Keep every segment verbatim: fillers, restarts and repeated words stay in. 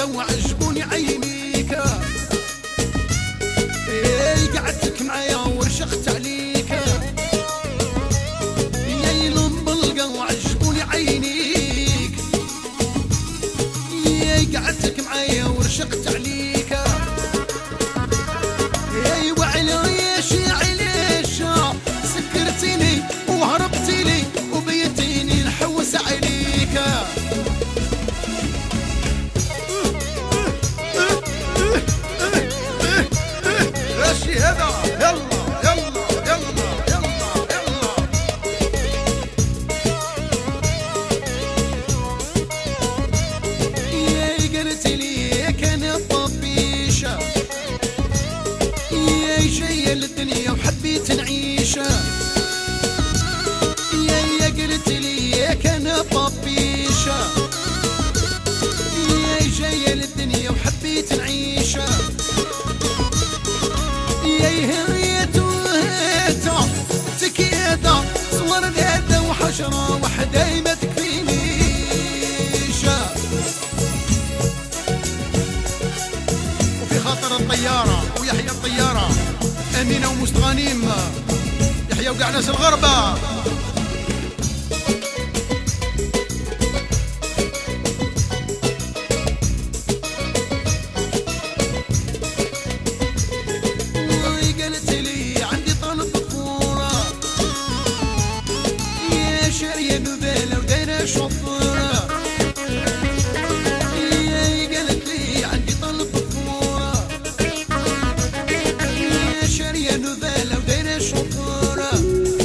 بلقى وعجبوني عينيك. اي قعدتك معايا ورشقت عليك، يا يلم بلقى وعجبوني عينيك. يا قعدتك معايا ورشقت عليك، يا وعليش عليش سكرتيني وهربتيني وبيتيني نحوس عليك. ماشي هذا يلا يلا يلا يلا يلا. يا قلت لي كان طبيشه، يا جايه للدنيا وحبيت نعيشها. يا يا قلت لي كان طبيشه، يا جايه للدنيا وحبيت نعيشها. يا هريت وهيتا تكيدا صور ذاتا وحشرة وحدة ما تكفينيش. وفي خاطر الطيارة ويحيى الطيارة، أمينة ومستغانيم، يحيى وقع ناس الغربة. شارية نبالة ودايرة شطورة، يا قالت لي عندي طلب فورة. يا شارية نبالة ودايرة شطورة،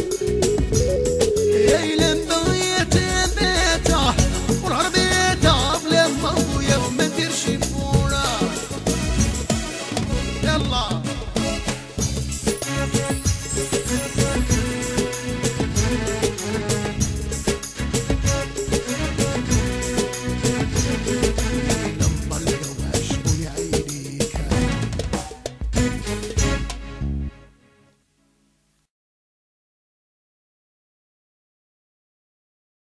يا لما بغيت بيتها والعربيتها بلا مضوية وما نديرش فورة. يلا